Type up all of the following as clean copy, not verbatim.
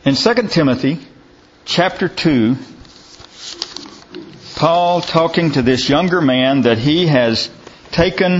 In 2 Timothy chapter 2, Paul talking to this younger man that he has taken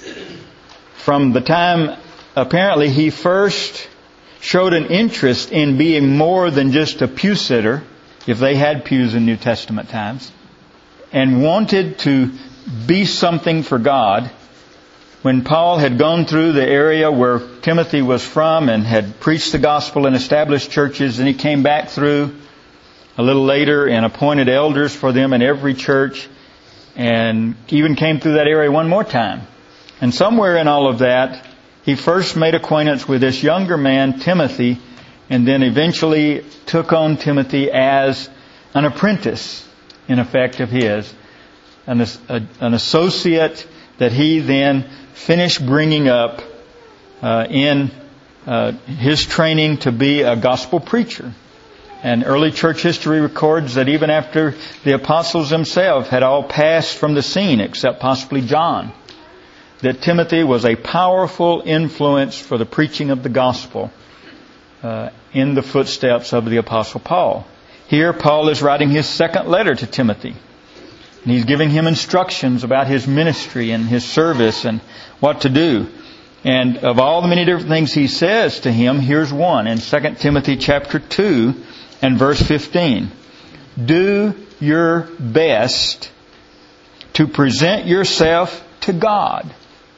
from the time apparently he first showed an interest in being more than just a pew sitter, if they had pews in New Testament times, and wanted to be something for God. When Paul had gone through the area where Timothy was from and had preached the gospel and established churches, and he came back through a little later and appointed elders for them in every church, and even came through that area one more time. And somewhere in all of that, he first made acquaintance with this younger man, Timothy, and then eventually took on Timothy as an apprentice, in effect, of his, an associate that he then finished bringing up in his training to be a gospel preacher. And early church history records that even after the apostles themselves had all passed from the scene, except possibly John, that Timothy was a powerful influence for the preaching of the gospel in the footsteps of the apostle Paul. Here Paul is writing his second letter to Timothy. And he's giving him instructions about his ministry and his service and what to do. And of all the many different things he says to him, here's one in 2 Timothy chapter 2 and verse 15. Do your best to present yourself to God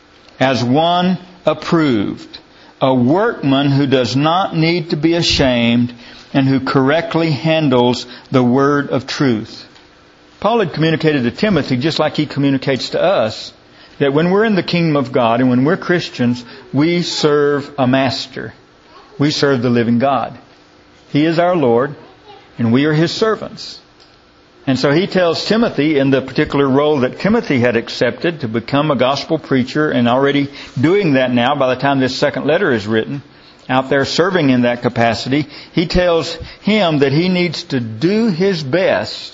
as one approved, a workman who does not need to be ashamed and who correctly handles the word of truth. Paul had communicated to Timothy, just like he communicates to us, that when we're in the kingdom of God and when we're Christians, we serve a master. We serve the living God. He is our Lord, and we are His servants. And so he tells Timothy, in the particular role that Timothy had accepted to become a gospel preacher, and already doing that now by the time this second letter is written, out there serving in that capacity, he tells him that he needs to do his best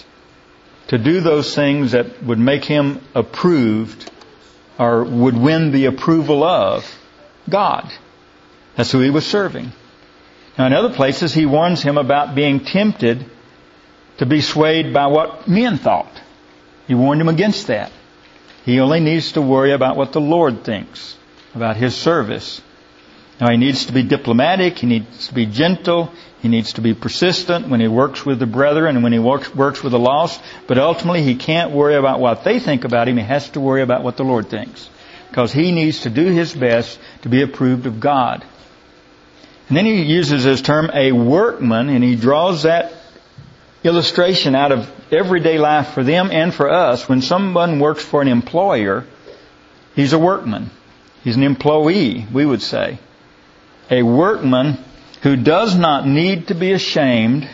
to do those things that would make him approved or would win the approval of God. That's who he was serving. Now in other places he warns him about being tempted to be swayed by what men thought. He warned him against that. He only needs to worry about what the Lord thinks about his service. Now he needs to be diplomatic, he needs to be gentle, he needs to be persistent when he works with the brethren and when he works with the lost. But ultimately he can't worry about what they think about him. He has to worry about what the Lord thinks. Because he needs to do his best to be approved of God. And then he uses this term, a workman, and he draws that illustration out of everyday life for them and for us. When someone works for an employer, he's a workman. He's an employee, we would say. A workman who does not need to be ashamed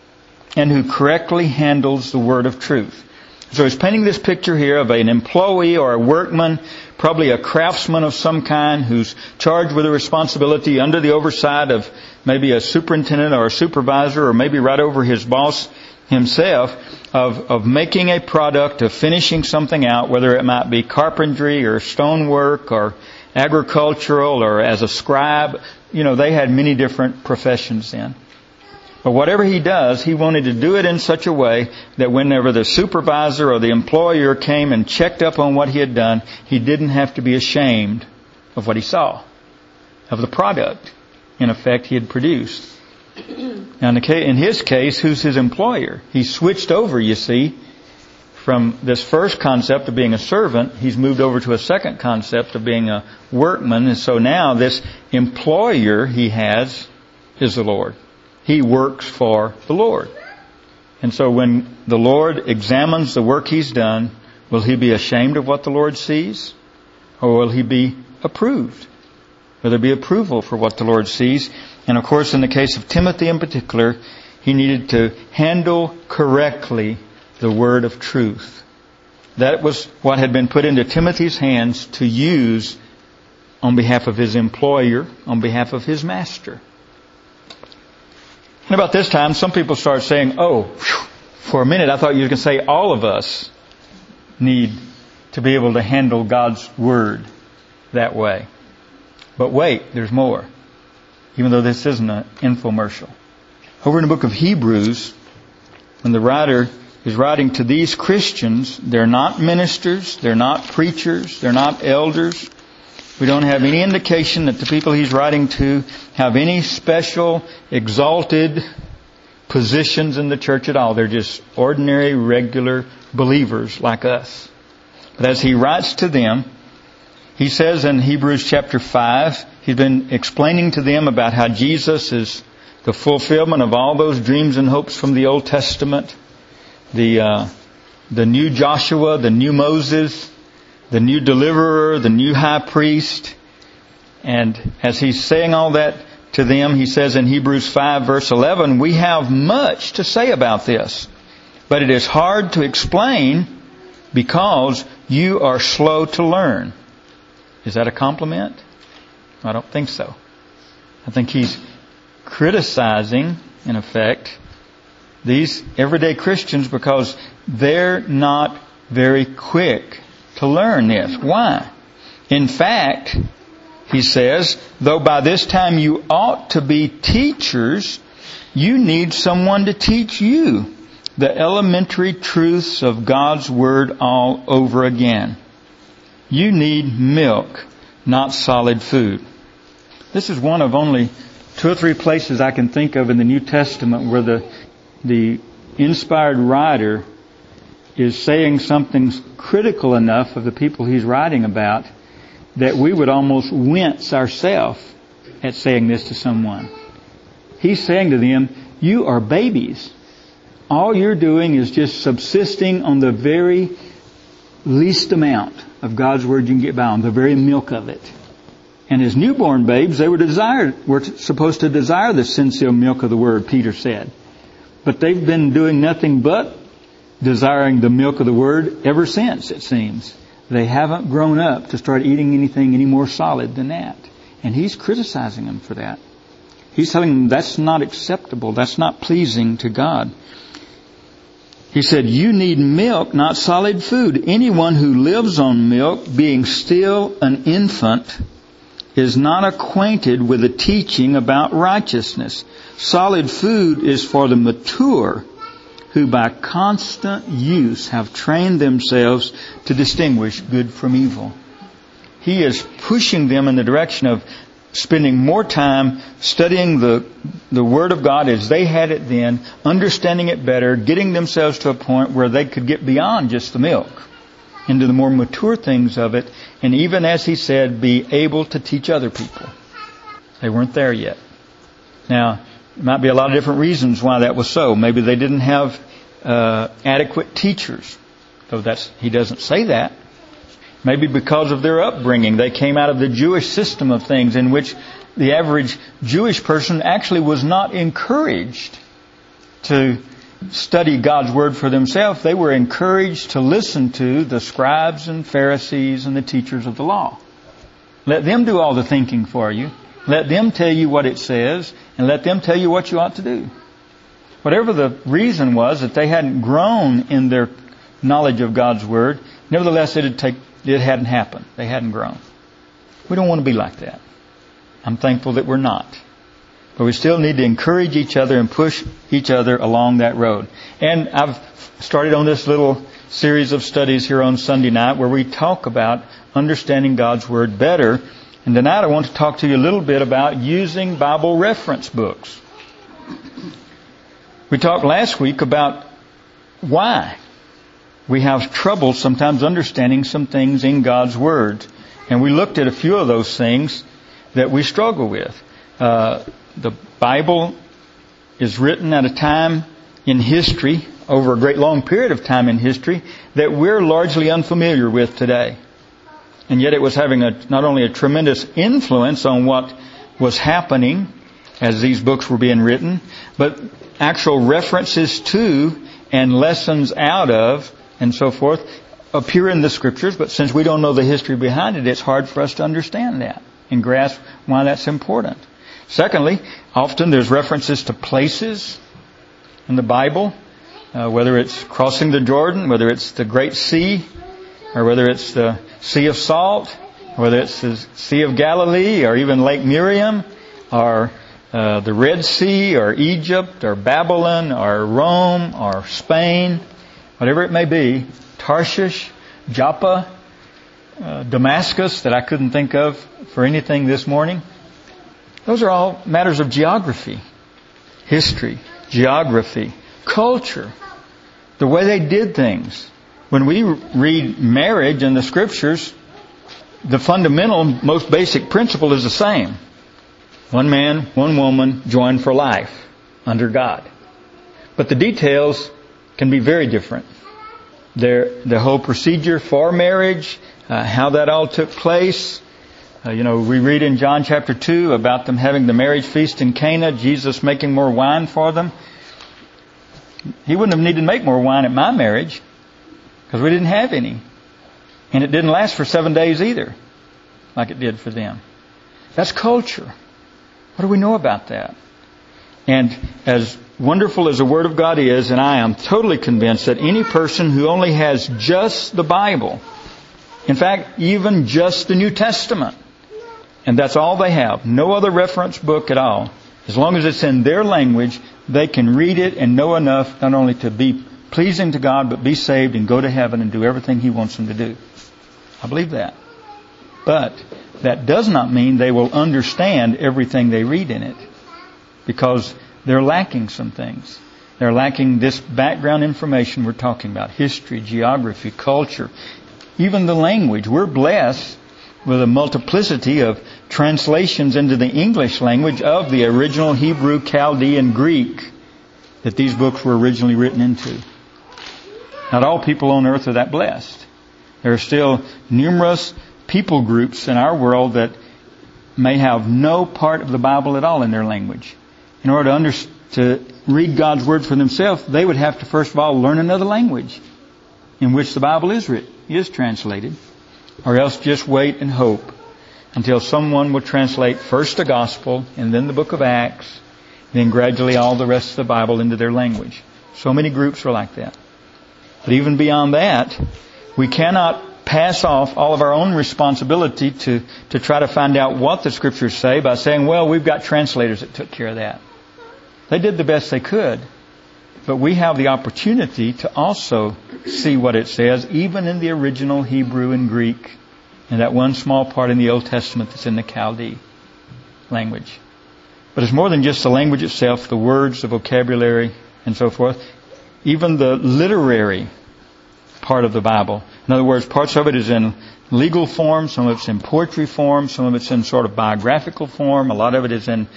and who correctly handles the word of truth. So he's painting this picture here of an employee or a workman, probably a craftsman of some kind who's charged with a responsibility under the oversight of maybe a superintendent or a supervisor or maybe right over his boss himself, of making a product, of finishing something out, whether it might be carpentry or stonework or agricultural or as a scribe. You know, they had many different professions then. But whatever he does, he wanted to do it in such a way that whenever the supervisor or the employer came and checked up on what he had done, he didn't have to be ashamed of what he saw, of the product, in effect, he had produced. Now, in his case, who's his employer? He switched over, you see, from this first concept of being a servant, he's moved over to a second concept of being a workman. And so now this employer he has is the Lord. He works for the Lord. And so when the Lord examines the work he's done, will he be ashamed of what the Lord sees? Or will he be approved? Will there be approval for what the Lord sees? And of course, in the case of Timothy in particular, he needed to handle correctly the word of truth. That was what had been put into Timothy's hands to use on behalf of his employer, on behalf of his master. And about this time, some people start saying, for a minute I thought you were going to say all of us need to be able to handle God's word that way. But wait, there's more. Even though this isn't an infomercial. Over in the book of Hebrews, when the writer is writing to these Christians, they're not ministers, they're not preachers, they're not elders. We don't have any indication that the people he's writing to have any special, exalted positions in the church at all. They're just ordinary, regular believers like us. But as he writes to them, he says in Hebrews chapter 5, he's been explaining to them about how Jesus is the fulfillment of all those dreams and hopes from the Old Testament. The new Joshua, the new Moses, the new deliverer, the new high priest. And as he's saying all that to them, he says in Hebrews 5 verse 11, we have much to say about this, but it is hard to explain because you are slow to learn. Is that a compliment? I don't think so. I think he's criticizing, in effect, these everyday Christians because they're not very quick to learn this. Why? In fact, he says, though by this time you ought to be teachers, you need someone to teach you the elementary truths of God's Word all over again. You need milk, not solid food. This is one of only 2 or 3 places I can think of in the New Testament where the inspired writer is saying something critical enough of the people he's writing about that we would almost wince ourselves at saying this to someone. He's saying to them, you are babies. All you're doing is just subsisting on the very least amount of God's Word you can get by on, the very milk of it. And as newborn babes, they were supposed to desire the sincere milk of the Word, Peter said. But they've been doing nothing but desiring the milk of the Word ever since, it seems. They haven't grown up to start eating anything any more solid than that. And he's criticizing them for that. He's telling them that's not acceptable. That's not pleasing to God. He said, you need milk, not solid food. Anyone who lives on milk, being still an infant, is not acquainted with the teaching about righteousness. Solid food is for the mature, who by constant use have trained themselves to distinguish good from evil. He is pushing them in the direction of spending more time studying the Word of God as they had it then, understanding it better, getting themselves to a point where they could get beyond just the milk, into the more mature things of it, and even, as he said, be able to teach other people. They weren't there yet. Now, there might be a lot of different reasons why that was so. Maybe they didn't have adequate teachers, though he doesn't say that. Maybe because of their upbringing. They came out of the Jewish system of things in which the average Jewish person actually was not encouraged to study God's Word for themselves. They were encouraged to listen to the scribes and Pharisees and the teachers of the law. Let them do all the thinking for you. Let them tell you what it says, and let them tell you what you ought to do. Whatever the reason was that they hadn't grown in their knowledge of God's Word, nevertheless it hadn't happened. They hadn't grown. We don't want to be like that. I'm thankful that we're not. But we still need to encourage each other and push each other along that road. And I've started on this little series of studies here on Sunday night where we talk about understanding God's Word better. And tonight I want to talk to you a little bit about using Bible reference books. We talked last week about why we have trouble sometimes understanding some things in God's Word. And we looked at a few of those things that we struggle with. The Bible is written at a time in history, over a great long period of time in history, that we're largely unfamiliar with today. And yet it was having not only a tremendous influence on what was happening as these books were being written, but actual references to and lessons out of and so forth appear in the Scriptures. But since we don't know the history behind it, it's hard for us to understand that and grasp why that's important. Secondly, often there's references to places in the Bible, whether it's crossing the Jordan, whether it's the Great Sea, or whether it's the Sea of Salt, whether it's the Sea of Galilee, or even Lake Miriam, or the Red Sea or Egypt or Babylon or Rome or Spain, whatever it may be, Tarshish, Joppa, Damascus that I couldn't think of for anything this morning. Those are all matters of geography, history, geography, culture, the way they did things. When we read marriage in the Scriptures, the fundamental, most basic principle is the same. One man, one woman, joined for life under God. But the details can be very different. The whole procedure for marriage, how that all took place. We read in John chapter 2 about them having the marriage feast in Cana, Jesus making more wine for them. He wouldn't have needed to make more wine at my marriage because we didn't have any. And it didn't last for 7 days either, like it did for them. That's culture. What do we know about that? And as wonderful as the Word of God is, and I am totally convinced that any person who only has just the Bible, in fact, even just the New Testament, and that's all they have, no other reference book at all, as long as it's in their language, they can read it and know enough not only to be pleasing to God, but be saved and go to heaven and do everything He wants them to do. I believe that. But that does not mean they will understand everything they read in it, because they're lacking some things. They're lacking this background information we're talking about, history, geography, culture, even the language. We're blessed with a multiplicity of translations into the English language of the original Hebrew, Chaldean, Greek that these books were originally written into. Not all people on earth are that blessed. There are still numerous people groups in our world that may have no part of the Bible at all in their language. In order to read God's Word for themselves, they would have to first of all learn another language in which the Bible is translated, or else just wait and hope until someone will translate first the Gospel and then the book of Acts, then gradually all the rest of the Bible into their language. So many groups are like that. But even beyond that, we cannot pass off all of our own responsibility to try to find out what the Scriptures say by saying, well, we've got translators that took care of that. They did the best they could, but we have the opportunity to also see what it says, even in the original Hebrew and Greek, and that one small part in the Old Testament that's in the Chaldee language. But it's more than just the language itself, the words, the vocabulary, and so forth. Even the literary part of the Bible. In other words, parts of it is in legal form, some of it's in poetry form, some of it's in sort of biographical form, a lot of it is in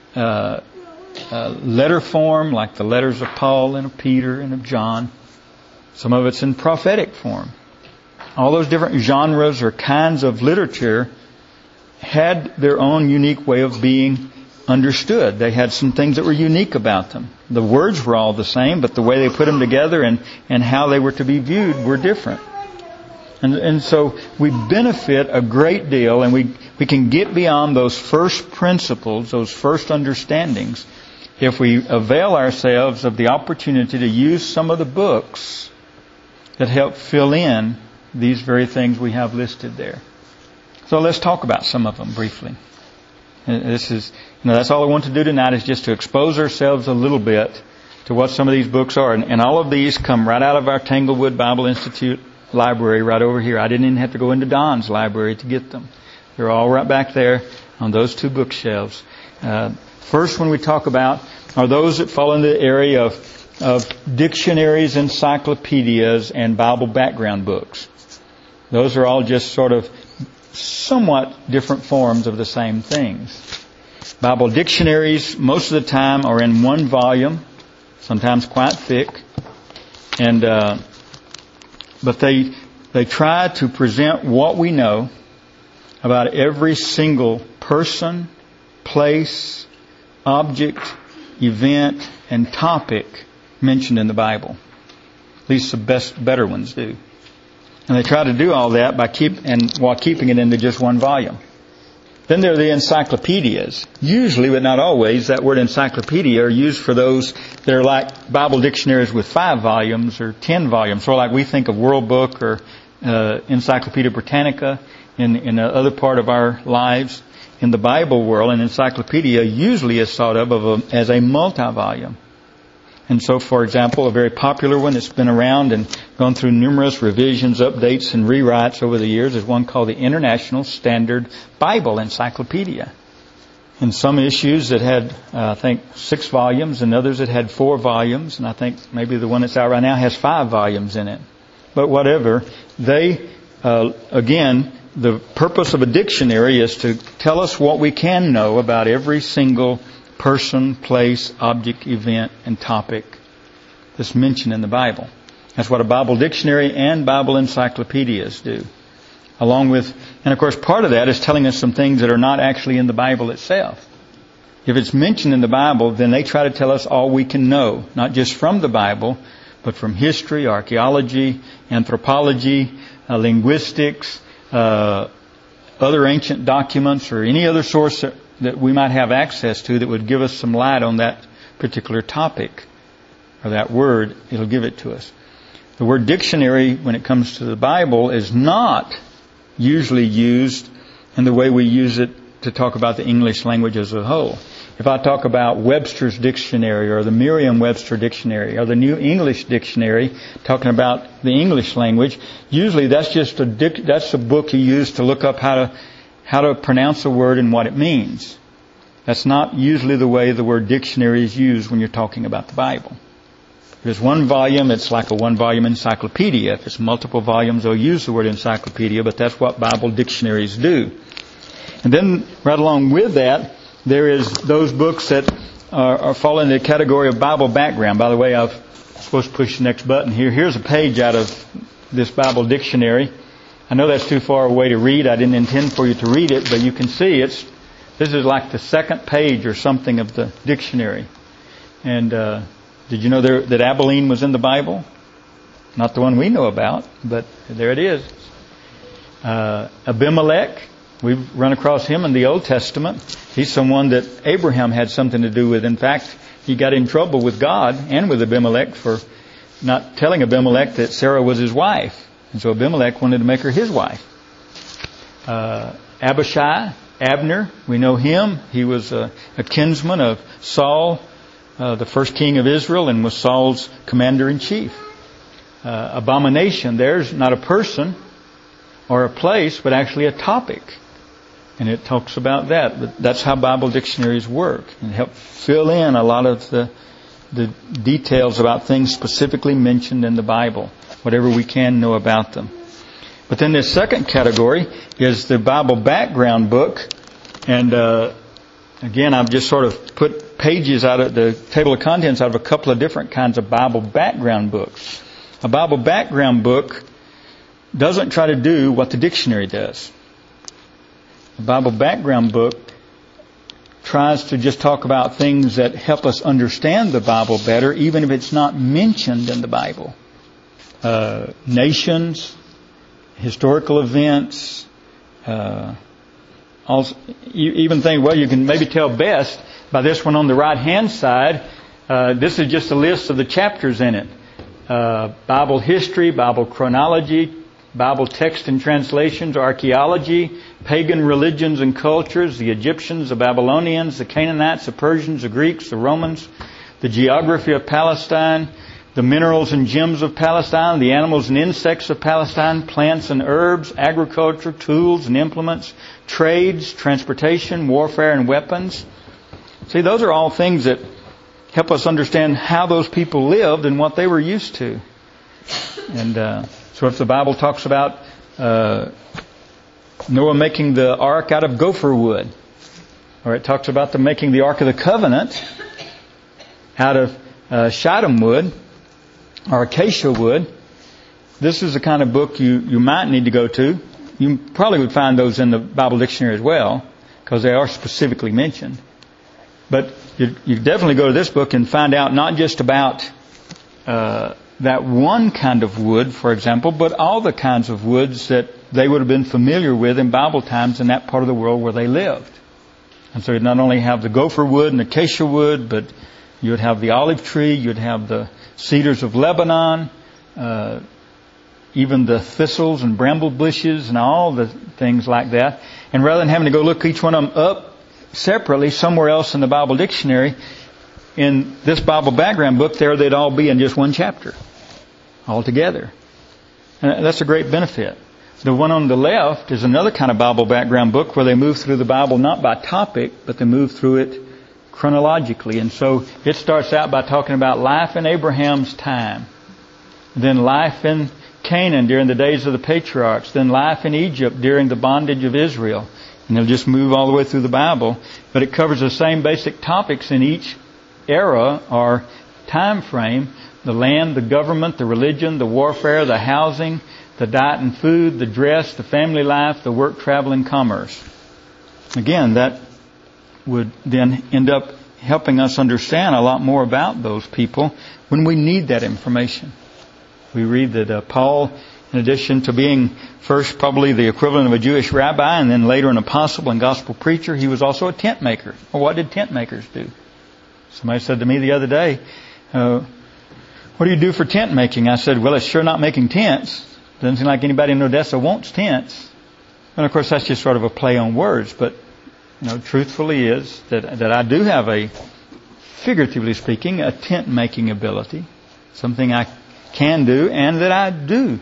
letter form, like the letters of Paul and of Peter and of John. Some of it's in prophetic form. All those different genres or kinds of literature had their own unique way of being understood. They had some things that were unique about them. The words were all the same, but the way they put them together and how they were to be viewed were different. And so we benefit a great deal, and we can get beyond those first principles, those first understandings, if we avail ourselves of the opportunity to use some of the books that help fill in these very things we have listed there. So let's talk about some of them briefly. This is, that's all I want to do tonight, is just to expose ourselves a little bit to what some of these books are. And all of these come right out of our Tanglewood Bible Institute library right over here. I didn't even have to go into Don's library to get them. They're all right back there on those two bookshelves. First one we talk about are those that fall into the area of dictionaries, encyclopedias, and Bible background books. Those are all just sort of somewhat different forms of the same things. Bible dictionaries, most of the time, are in one volume, sometimes quite thick, and but they try to present what we know about every single person, place, object, event, and topic mentioned in the Bible. At least the better ones do. And they try to do all that while keeping it into just one volume. Then there are the encyclopedias. Usually, but not always, that word encyclopedia are used for those that are like Bible dictionaries with 5 volumes or 10 volumes. Sort of like we think of World Book or Encyclopedia Britannica in the other part of our lives. in the Bible world, an encyclopedia usually is thought of as a multi-volume. And so, for example, a very popular one that's been around and gone through numerous revisions, updates, and rewrites over the years is one called the International Standard Bible Encyclopedia. And some issues that had, I think, 6 volumes, and others that had 4 volumes, and I think maybe the one that's out right now has 5 volumes in it. But whatever, again, the purpose of a dictionary is to tell us what we can know about every single person, place, object, event, and topic that's mentioned in the Bible. That's what a Bible dictionary and Bible encyclopedias do. Along with, and of course part of that is telling us some things that are not actually in the Bible itself. If it's mentioned in the Bible, then they try to tell us all we can know, not just from the Bible, but from history, archaeology, anthropology, linguistics, other ancient documents, or any other source that we might have access to that would give us some light on that particular topic or that word. It'll give it to us. The word dictionary, when it comes to the Bible, is not usually used in the way we use it to talk about the English language as a whole. If I talk about Webster's Dictionary or the Merriam-Webster Dictionary or the New English Dictionary, talking about the English language, usually that's just that's a book you use to look up how to pronounce a word and what it means. That's not usually the way the word dictionary is used when you're talking about the Bible. If it's one volume, it's like a one-volume encyclopedia. If it's multiple volumes, they'll use the word encyclopedia, but that's what Bible dictionaries do. And then, right along with that, there is those books that fall in the category of Bible background. By the way, I'm supposed to push the next button here. Here's a page out of this Bible dictionary. I know that's too far away to read. I didn't intend for you to read it, but you can see this is like the second page or something of the dictionary. And did you know that Abilene was in the Bible? Not the one we know about, but there it is. Abimelech, we've run across him in the Old Testament. He's someone that Abraham had something to do with. In fact, he got in trouble with God and with Abimelech for not telling Abimelech that Sarah was his wife. And so Abimelech wanted to make her his wife. Abishai, Abner, we know him. He was a kinsman of Saul, the first king of Israel, and was Saul's commander-in-chief. Abomination, there's not a person or a place, but actually a topic. And it talks about that. But that's how Bible dictionaries work, and help fill in a lot of the details about things specifically mentioned in the Bible, whatever we can know about them. But then this second category is the Bible background book. And again, I've just sort of put pages out of the table of contents out of a couple of different kinds of Bible background books. A Bible background book doesn't try to do what the dictionary does. The Bible background book tries to just talk about things that help us understand the Bible better, even if it's not mentioned in the Bible. Nations, historical events, also, you even think, well, you can maybe tell best by this one on the right-hand side. This is just a list of the chapters in it. Bible history, Bible chronology, Bible text and translations, archaeology, pagan religions and cultures, the Egyptians, the Babylonians, the Canaanites, the Persians, the Greeks, the Romans, the geography of Palestine, the minerals and gems of Palestine, the animals and insects of Palestine, plants and herbs, agriculture, tools and implements, trades, transportation, warfare and weapons. See, those are all things that help us understand how those people lived and what they were used to. And so if the Bible talks about Noah making the ark out of gopher wood, or it talks about them making the Ark of the Covenant out of shittim wood or acacia wood, this is the kind of book you might need to go to. You probably would find those in the Bible dictionary as well, because they are specifically mentioned. But you definitely go to this book and find out not just about that one kind of wood, for example, but all the kinds of woods that they would have been familiar with in Bible times in that part of the world where they lived. And so you'd not only have the gopher wood and acacia wood, but you would have the olive tree, you'd have the cedars of Lebanon, even the thistles and bramble bushes and all the things like that. And rather than having to go look each one of them up separately somewhere else in the Bible dictionary, in this Bible background book there, they'd all be in just one chapter all together. And that's a great benefit. The one on the left is another kind of Bible background book where they move through the Bible not by topic, but they move through it chronologically. And so it starts out by talking about life in Abraham's time, then life in Canaan during the days of the patriarchs, then life in Egypt during the bondage of Israel. And they'll just move all the way through the Bible. But it covers the same basic topics in each era or time frame: the land, the government, the religion, the warfare, the housing, the diet and food, the dress, the family life, the work, travel, and commerce. Again, that would then end up helping us understand a lot more about those people when we need that information. We read that Paul, in addition to being first probably the equivalent of a Jewish rabbi and then later an apostle and gospel preacher, he was also a tent maker. Well, what did tent makers do? Somebody said to me the other day, what do you do for tent making? I said, well, it's sure not making tents. Doesn't seem like anybody in Odessa wants tents. And of course, that's just sort of a play on words. But, truthfully is that I do have figuratively speaking, a tent making ability. Something I can do and that I do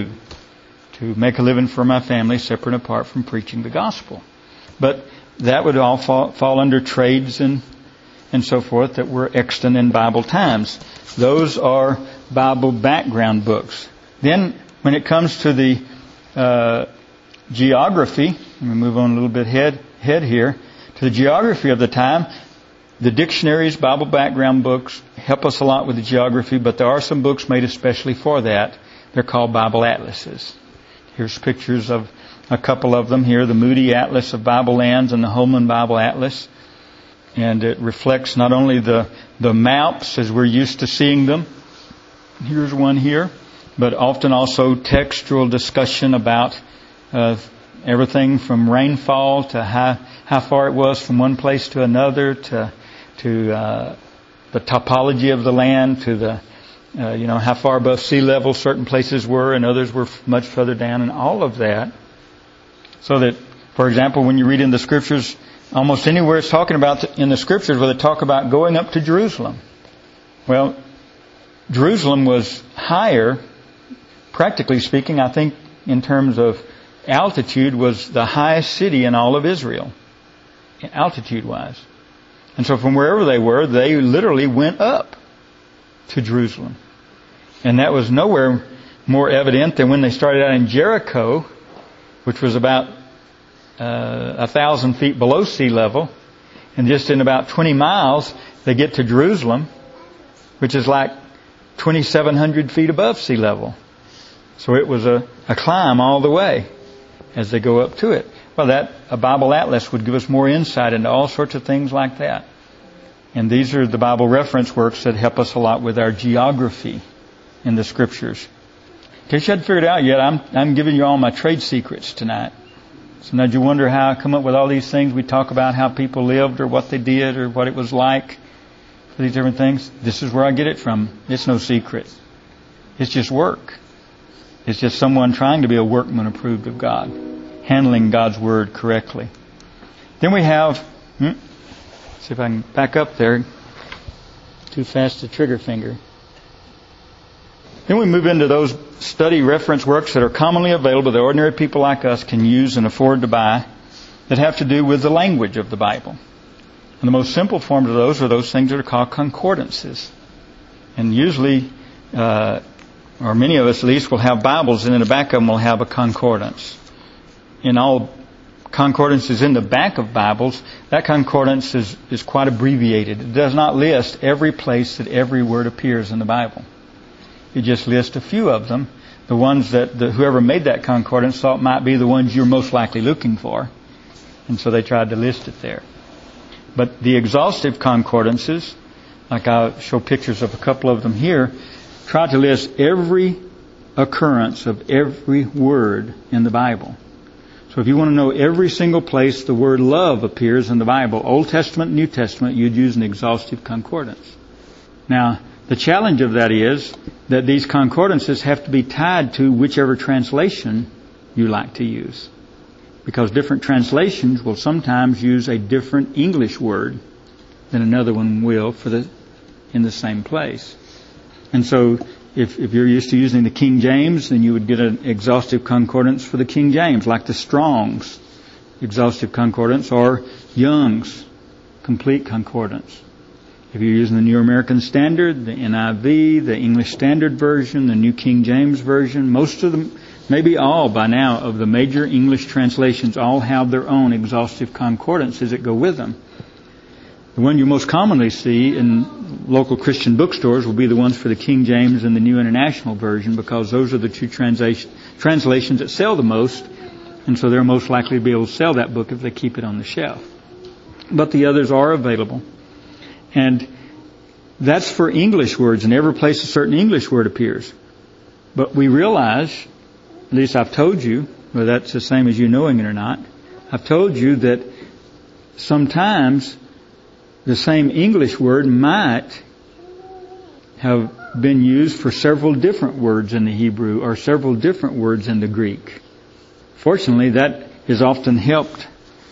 to make a living for my family separate and apart from preaching the gospel. But that would all fall under trades and so forth that were extant in Bible times. Those are Bible background books. Then when it comes to the geography, let me move on a little bit head here, to the geography of the time, the dictionaries, Bible background books help us a lot with the geography, but there are some books made especially for that. They're called Bible atlases. Here's pictures of a couple of them here, the Moody Atlas of Bible Lands and the Holman Bible Atlas. And it reflects not only the maps as we're used to seeing them. Here's one here. But often also textual discussion about everything from rainfall to how far it was from one place to another, to the topology of the land, to the how far above sea level certain places were and others were much further down, and all of that. So that, for example, when you read in the Scriptures, almost anywhere it's talking about in the Scriptures where they talk about going up to Jerusalem. Well, Jerusalem was higher, practically speaking, I think in terms of altitude, was the highest city in all of Israel, altitude-wise. And so from wherever they were, they literally went up to Jerusalem. And that was nowhere more evident than when they started out in Jericho, which was about 1,000 feet below sea level. And just in about 20 miles, they get to Jerusalem, which is like 2,700 feet above sea level. So it was a climb all the way as they go up to it. Well, a Bible atlas would give us more insight into all sorts of things like that. And these are the Bible reference works that help us a lot with our geography in the Scriptures. In case you hadn't figured it out yet, I'm giving you all my trade secrets tonight. Sometimes you wonder how I come up with all these things. We talk about how people lived or what they did or what it was like for these different things. This is where I get it from. It's no secret. It's just work. It's just someone trying to be a workman approved of God, handling God's Word correctly. Then we have, see if I can back up there. Too fast to trigger finger. Then we move into those study reference works that are commonly available that ordinary people like us can use and afford to buy that have to do with the language of the Bible. And the most simple forms of those are those things that are called concordances. And usually, or many of us at least, will have Bibles, and in the back of them will have a concordance. In all concordances in the back of Bibles, that concordance is quite abbreviated. It does not list every place that every word appears in the Bible. It just lists a few of them, the ones that whoever made that concordance thought might be the ones you're most likely looking for. And so they tried to list it there. But the exhaustive concordances, like I'll show pictures of a couple of them here, try to list every occurrence of every word in the Bible. So if you want to know every single place the word love appears in the Bible, Old Testament, New Testament, you'd use an exhaustive concordance. Now, the challenge of that is that these concordances have to be tied to whichever translation you like to use. Because different translations will sometimes use a different English word than another one will in the same place. And so if you're used to using the King James, then you would get an exhaustive concordance for the King James, like the Strong's exhaustive concordance or Young's complete concordance. If you're using the New American Standard, the NIV, the English Standard Version, the New King James Version, most of them, maybe all by now, of the major English translations all have their own exhaustive concordances that go with them. The one you most commonly see in local Christian bookstores will be the ones for the King James and the New International Version, because those are the two translations that sell the most, and so they're most likely to be able to sell that book if they keep it on the shelf. But the others are available. And that's for English words, and every place a certain English word appears. But we realize, at least I've told you, whether that's the same as you knowing it or not, I've told you that sometimes the same English word might have been used for several different words in the Hebrew or several different words in the Greek. Fortunately, that is often helped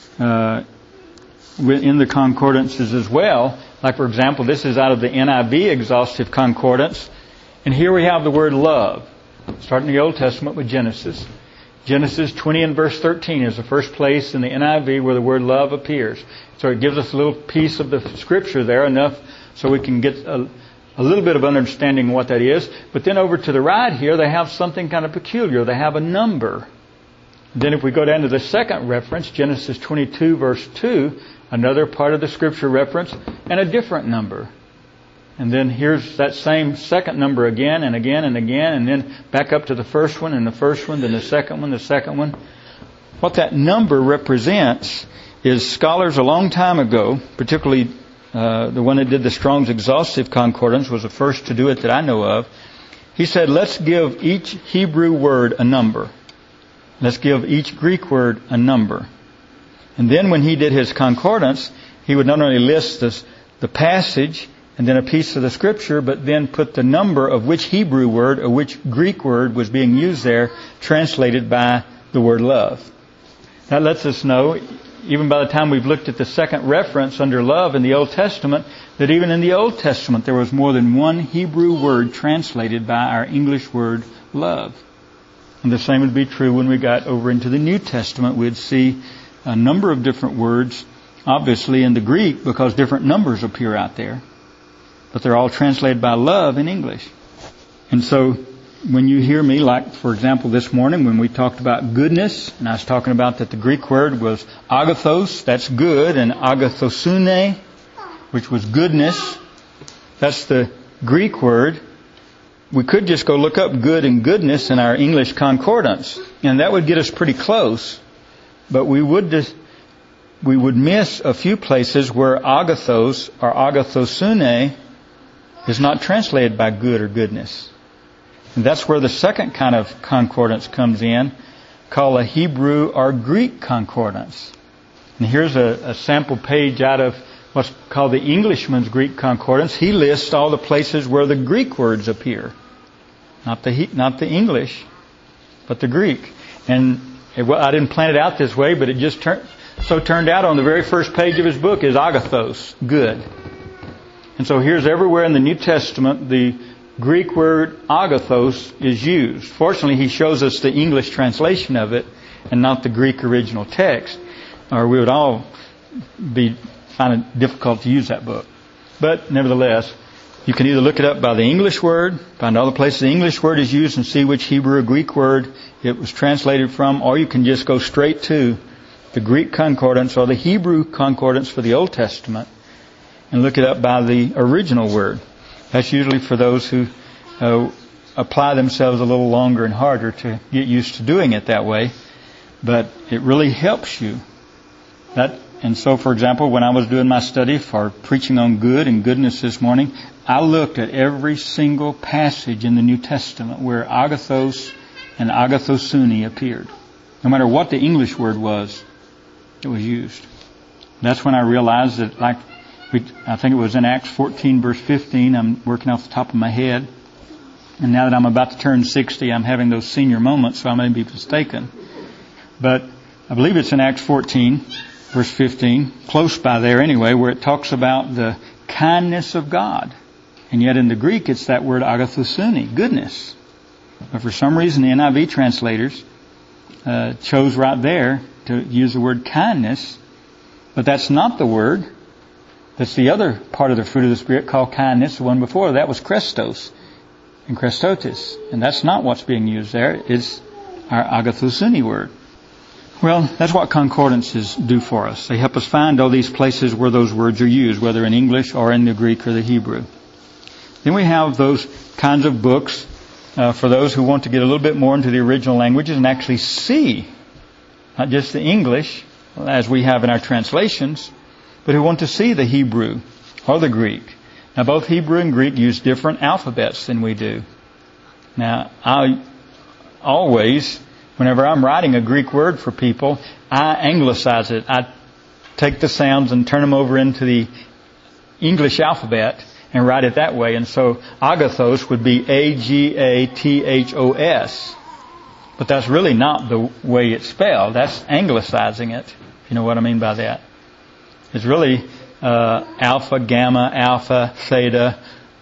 in the concordances as well. Like, for example, this is out of the NIV exhaustive concordance. And here we have the word love, starting in the Old Testament with Genesis. Genesis 20 and verse 13 is the first place in the NIV where the word love appears. So it gives us a little piece of the Scripture there, enough so we can get a little bit of understanding of what that is. But then over to the right here, they have something kind of peculiar. They have a number. Then if we go down to the second reference, Genesis 22 verse 2, another part of the Scripture reference, and a different number. And then here's that same second number again and again and again, and then back up to the first one and the first one, then the second one, the second one. What that number represents is scholars a long time ago, particularly the one that did the Strong's Exhaustive Concordance was the first to do it that I know of. He said, let's give each Hebrew word a number. Let's give each Greek word a number. And then when he did his concordance, he would not only list the passage and then a piece of the Scripture, but then put the number of which Hebrew word or which Greek word was being used there, translated by the word love. That lets us know, even by the time we've looked at the second reference under love in the Old Testament, that even in the Old Testament there was more than one Hebrew word translated by our English word love. And the same would be true when we got over into the New Testament. We'd see a number of different words, obviously in the Greek, because different numbers appear out there. But they're all translated by love in English. And so when you hear me, like, for example, this morning when we talked about goodness, and I was talking about that the Greek word was agathos, that's good, and agathosune, which was goodness. That's the Greek word. We could just go look up good and goodness in our English concordance, and that would get us pretty close. But we would miss a few places where agathos or agathosune is not translated by good or goodness. And that's where the second kind of concordance comes in, called a Hebrew or Greek concordance. And here's a sample page out of what's called the Englishman's Greek concordance. He lists all the places where the Greek words appear. Not the English, but the Greek. And I didn't plan it out this way, but it just turned out on the very first page of his book is agathos, good. And so here's everywhere in the New Testament the Greek word agathos is used. Fortunately, he shows us the English translation of it and not the Greek original text, or we would all find it difficult to use that book. But nevertheless, you can either look it up by the English word, find all the places the English word is used and see which Hebrew or Greek word it was translated from, or you can just go straight to the Greek concordance or the Hebrew concordance for the Old Testament and look it up by the original word. That's usually for those who apply themselves a little longer and harder to get used to doing it that way. But it really helps you. And so, for example, when I was doing my study for preaching on good and goodness this morning, I looked at every single passage in the New Testament where agathos and agathosune appeared. No matter what the English word was, it was used. That's when I realized that, I think it was in Acts 14 verse 15, I'm working off the top of my head, And now that I'm about to turn 60, I'm having those senior moments, so I may be mistaken. But I believe it's in Acts 14, verse 15, close by there anyway, where it talks about the kindness of God. And yet in the Greek, it's that word agathosune, goodness. But for some reason, the NIV translators chose right there to use the word kindness. But that's not the word. That's the other part of the fruit of the Spirit called kindness. The one before that was Christos and Christotis. And that's not what's being used there. It's our agathosune word. Well, that's what concordances do for us. They help us find all these places where those words are used, whether in English or in the Greek or the Hebrew. Then we have those kinds of books for those who want to get a little bit more into the original languages and actually see, not just the English, as we have in our translations, but who want to see the Hebrew or the Greek. Now, both Hebrew and Greek use different alphabets than we do. Now, I always, whenever I'm writing a Greek word for people, I anglicize it. I take the sounds and turn them over into the English alphabet and write it that way. And so agathos would be A-G-A-T-H-O-S. But that's really not the way it's spelled. That's anglicizing it, if you know what I mean by that. It's really alpha, gamma, alpha, theta,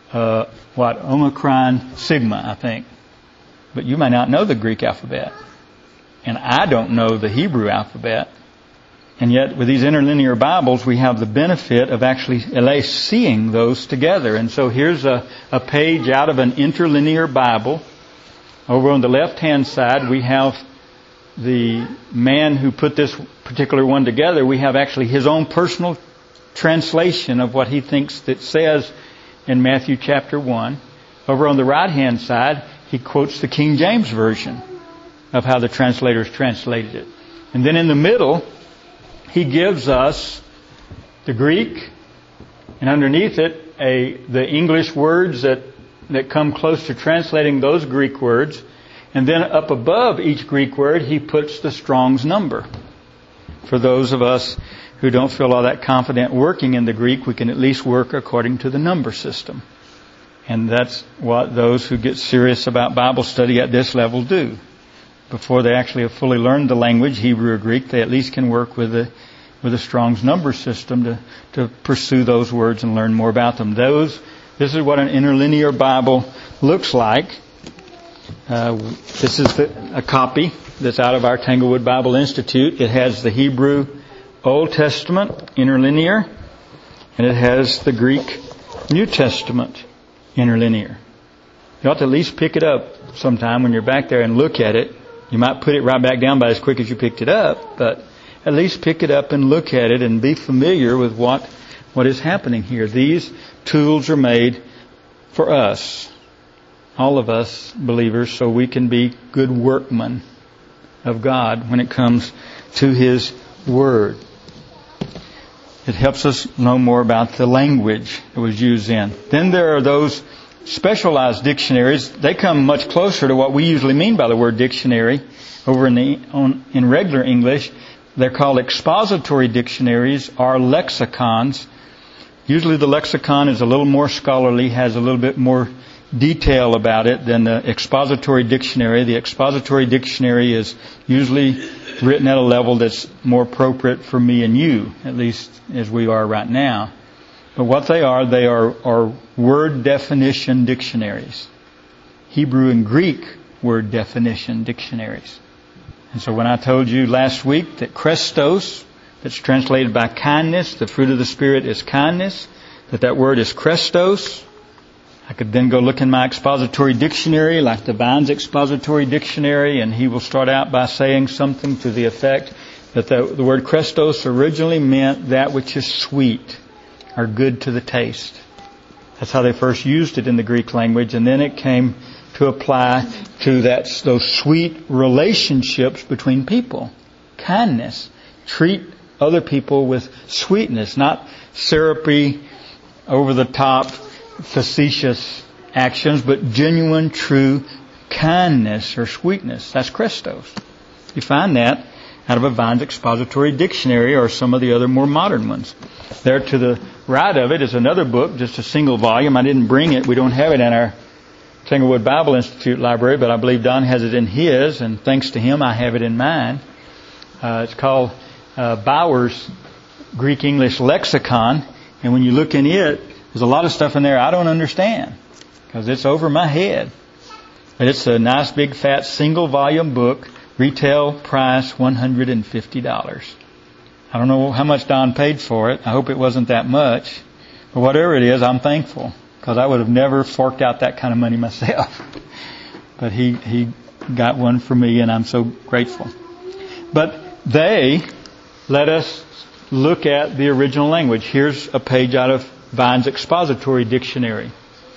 Omicron, sigma, I think. But you may not know the Greek alphabet. And I don't know the Hebrew alphabet. And yet, with these interlinear Bibles, we have the benefit of actually at least seeing those together. And so here's a page out of an interlinear Bible. Over on the left-hand side, we have the man who put this particular one together. We have actually his own personal translation of what he thinks it says in Matthew chapter 1. Over on the right-hand side, he quotes the King James Version of how the translators translated it. And then in the middle, he gives us the Greek, and underneath it, the English words that come close to translating those Greek words. And then up above each Greek word, he puts the Strong's number. For those of us who don't feel all that confident working in the Greek, we can at least work according to the number system. And that's what those who get serious about Bible study at this level do. Before they actually have fully learned the language, Hebrew or Greek, they at least can work with the Strong's number system to pursue those words and learn more about them. This is what an interlinear Bible looks like. This is a copy that's out of our Tanglewood Bible Institute. It has the Hebrew Old Testament interlinear, and it has the Greek New Testament interlinear. You ought to at least pick it up sometime when you're back there and look at it. You might put it right back down by as quick as you picked it up, but at least pick it up and look at it and be familiar with what is happening here. These tools are made for us, all of us believers, so we can be good workmen of God when it comes to His Word. It helps us know more about the language that was used in. Then there are those specialized dictionaries. They come much closer to what we usually mean by the word dictionary. Over in regular English, they're called expository dictionaries or lexicons. Usually the lexicon is a little more scholarly, has a little bit more detail about it than the expository dictionary. The expository dictionary is usually written at a level that's more appropriate for me and you, at least as we are right now. But what they are word definition dictionaries. Hebrew and Greek word definition dictionaries. And so when I told you last week that Christos, that's translated by kindness, the fruit of the Spirit is kindness, that word is Christos, I could then go look in my expository dictionary, like the Vine's expository dictionary, and he will start out by saying something to the effect that the word Christos originally meant that which is sweet or good to the taste. That's how they first used it in the Greek language, and then it came to apply to those sweet relationships between people. Kindness. Treat other people with sweetness, not syrupy, over-the-top, facetious actions, but genuine, true kindness or sweetness. That's Christos. You find that out of a Vine's expository dictionary or some of the other more modern ones. There to the right of it is another book, just a single volume. I didn't bring it. We don't have it in our Tanglewood Bible Institute library, but I believe Don has it in his, and thanks to him I have it in mine. It's called Bauer's Greek English Lexicon, and when you look in it, there's a lot of stuff in there I don't understand because it's over my head. But it's a nice big fat single volume book, retail price $150. I don't know how much Don paid for it. I hope it wasn't that much. But whatever it is, I'm thankful because I would have never forked out that kind of money myself. But he got one for me, and I'm so grateful. But they let us look at the original language. Here's a page out of Vine's Expository Dictionary.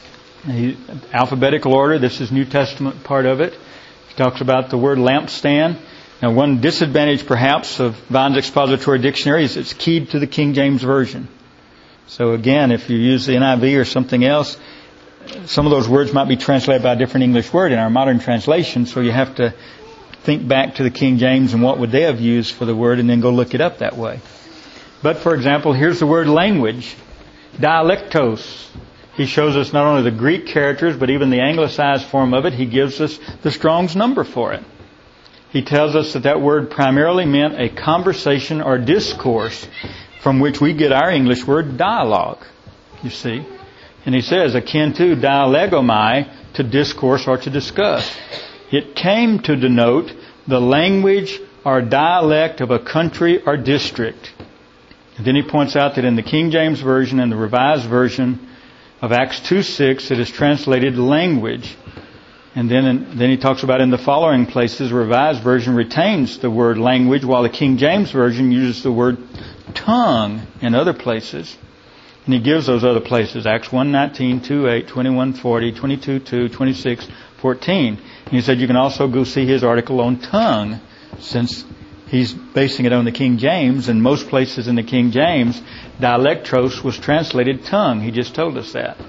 Alphabetical order. This is New Testament part of it. He talks about the word lampstand. Now, one disadvantage perhaps of Vine's Expository Dictionary is it's keyed to the King James Version. So again, if you use the NIV or something else, some of those words might be translated by a different English word in our modern translation, so you have to think back to the King James and what would they have used for the word and then go look it up that way. But for example, here's the word language, dialectos. He shows us not only the Greek characters, but even the anglicized form of it. He gives us the Strong's number for it. He tells us that word primarily meant a conversation or discourse from which we get our English word dialogue, you see. And he says, akin to dialegomai, to discourse or to discuss. It came to denote the language or dialect of a country or district. And then he points out that in the King James Version and the Revised Version of Acts 2:6, it is translated language. And then he talks about in the following places, the Revised Version retains the word language, while the King James Version uses the word tongue in other places. And he gives those other places, Acts 1:19, 2:8, 21:40, 22:2, 26:14. And he said you can also go see his article on tongue, since he's basing it on the King James, and most places in the King James, dialectos was translated tongue. He just told us that.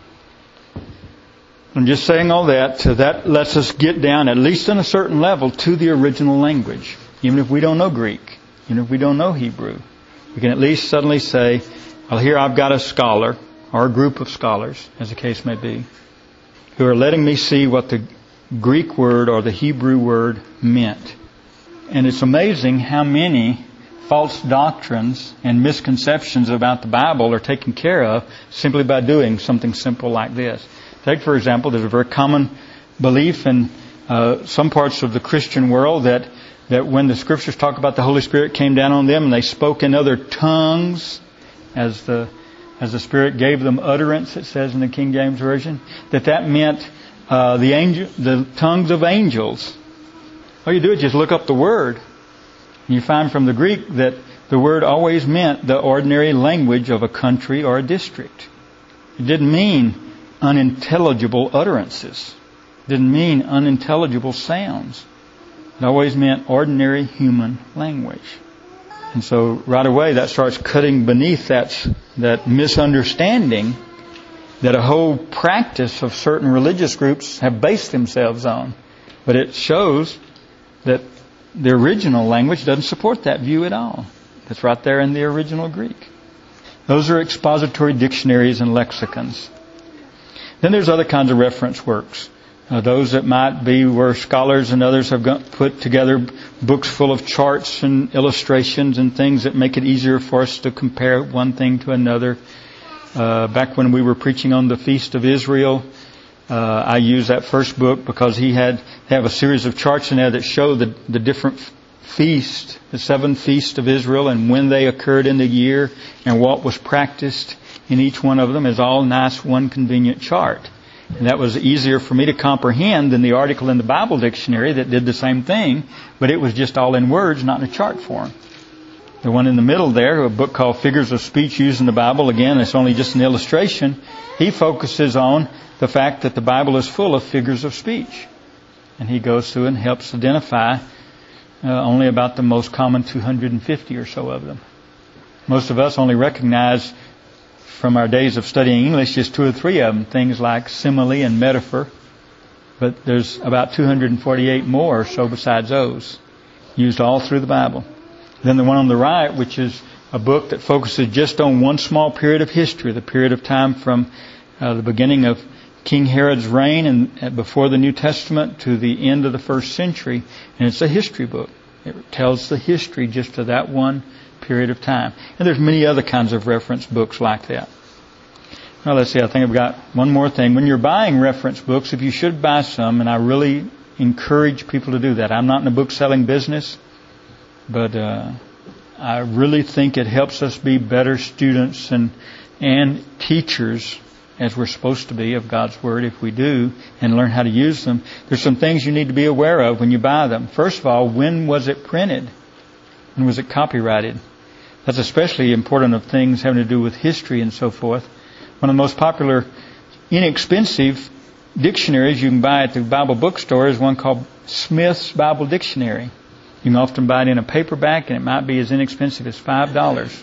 I'm just saying all that, so that lets us get down, at least on a certain level, to the original language. Even if we don't know Greek, even if we don't know Hebrew, we can at least suddenly say, well, here I've got a scholar, or a group of scholars, as the case may be, who are letting me see what the Greek word or the Hebrew word meant. And it's amazing how many false doctrines and misconceptions about the Bible are taken care of simply by doing something simple like this. Take, for example, there's a very common belief in some parts of the Christian world that when the Scriptures talk about the Holy Spirit came down on them and they spoke in other tongues as the Spirit gave them utterance, it says in the King James Version, that meant the tongues of angels. All you do is just look up the word. And you find from the Greek that the word always meant the ordinary language of a country or a district. It didn't mean unintelligible utterances. It didn't mean unintelligible sounds. It always meant ordinary human language. And so right away that starts cutting beneath that misunderstanding that a whole practice of certain religious groups have based themselves on. But it shows that the original language doesn't support that view at all. That's right there in the original Greek. Those are expository dictionaries and lexicons. Then there's other kinds of reference works. Those that might be where scholars and others have put together books full of charts and illustrations and things that make it easier for us to compare one thing to another. Back when we were preaching on the Feast of Israel, I used that first book because they have a series of charts in there that show the different feasts, the 7 feasts of Israel, and when they occurred in the year and what was practiced in each one of them is all nice, one convenient chart. And that was easier for me to comprehend than the article in the Bible dictionary that did the same thing, but it was just all in words, not in a chart form. The one in the middle there, a book called Figures of Speech Used in the Bible, again, it's only just an illustration. He focuses on the fact that the Bible is full of figures of speech. And he goes through and helps identify only about the most common 250 or so of them. Most of us only recognize from our days of studying English just 2 or 3 of them, things like simile and metaphor. But there's about 248 more or so besides those, used all through the Bible. Then the one on the right, which is a book that focuses just on one small period of history, the period of time from the beginning of King Herod's reign and before the New Testament to the end of the first century. And it's a history book. It tells the history just of that one period of time. And there's many other kinds of reference books like that. Now let's see, I think I've got one more thing. When you're buying reference books, if you should buy some, and I really encourage people to do that. I'm not in the book selling business, but I really think it helps us be better students and teachers, as we're supposed to be, of God's Word if we do, and learn how to use them. There's some things you need to be aware of when you buy them. First of all, when was it printed? When was it copyrighted? That's especially important of things having to do with history and so forth. One of the most popular, inexpensive dictionaries you can buy at the Bible bookstore is one called Smith's Bible Dictionary. You can often buy it in a paperback, and it might be as inexpensive as $5.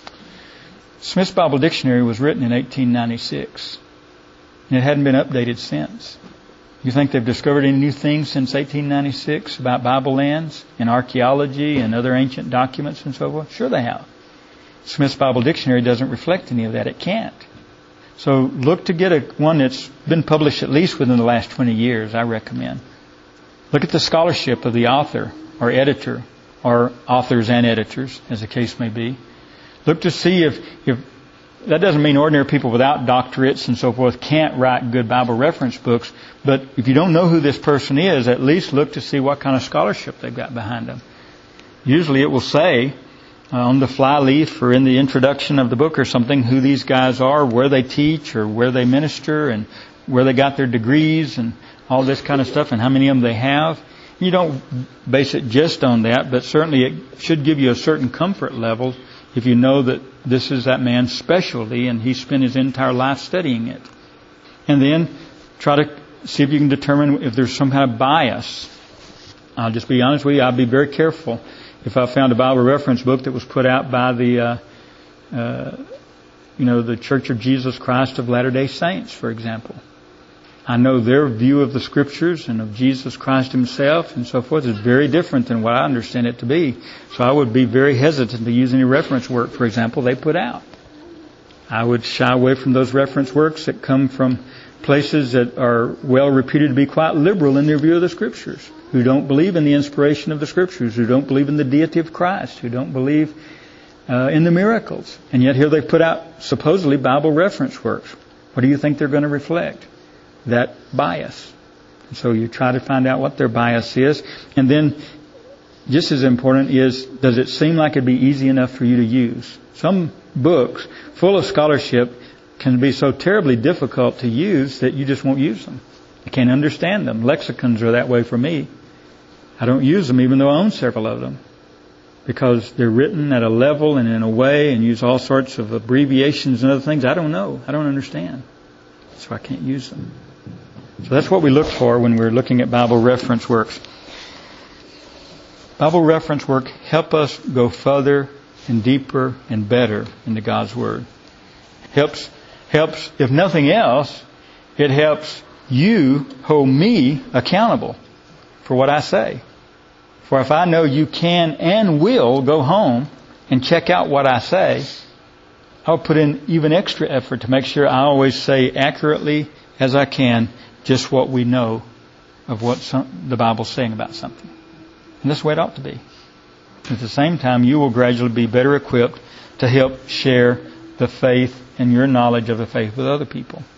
Smith's Bible Dictionary was written in 1896, and it hadn't been updated since. You think they've discovered any new things since 1896 about Bible lands and archaeology and other ancient documents and so forth? Sure they have. Smith's Bible Dictionary doesn't reflect any of that. It can't. So look to get one that's been published at least within the last 20 years, I recommend. Look at the scholarship of the author or editor, or authors and editors, as the case may be. Look to see if that doesn't mean ordinary people without doctorates and so forth can't write good Bible reference books, but if you don't know who this person is, at least look to see what kind of scholarship they've got behind them. Usually it will say on the flyleaf or in the introduction of the book or something who these guys are, where they teach or where they minister and where they got their degrees and all this kind of stuff and how many of them they have. You don't base it just on that, but certainly it should give you a certain comfort level if you know that this is that man's specialty and he spent his entire life studying it. And then try to see if you can determine if there's some kind of bias. I'll just be honest with you, I'll be very careful if I found a Bible reference book that was put out by the Church of Jesus Christ of Latter-day Saints, for example. I know their view of the Scriptures and of Jesus Christ Himself and so forth is very different than what I understand it to be. So I would be very hesitant to use any reference work, for example, they put out. I would shy away from those reference works that come from places that are well reputed to be quite liberal in their view of the Scriptures, who don't believe in the inspiration of the Scriptures, who don't believe in the deity of Christ, who don't believe in the miracles. And yet here they put out supposedly Bible reference works. What do you think they're going to reflect? That bias. So you try to find out what their bias is. And then, just as important is, does it seem like it'd be easy enough for you to use? Some books full of scholarship can be so terribly difficult to use that you just won't use them. You can't understand them. Lexicons are that way for me. I don't use them even though I own several of them, because they're written at a level and in a way and use all sorts of abbreviations and other things I don't know. I don't understand. So I can't use them. So that's what we look for when we're looking at Bible reference works. Bible reference work help us go further and deeper and better into God's Word. Helps, if nothing else, it helps you hold me accountable for what I say. For if I know you can and will go home and check out what I say, I'll put in even extra effort to make sure I always say accurately as I can just what we know of what the Bible's saying about something. And that's the way it ought to be. At the same time, you will gradually be better equipped to help share the faith and your knowledge of the faith with other people.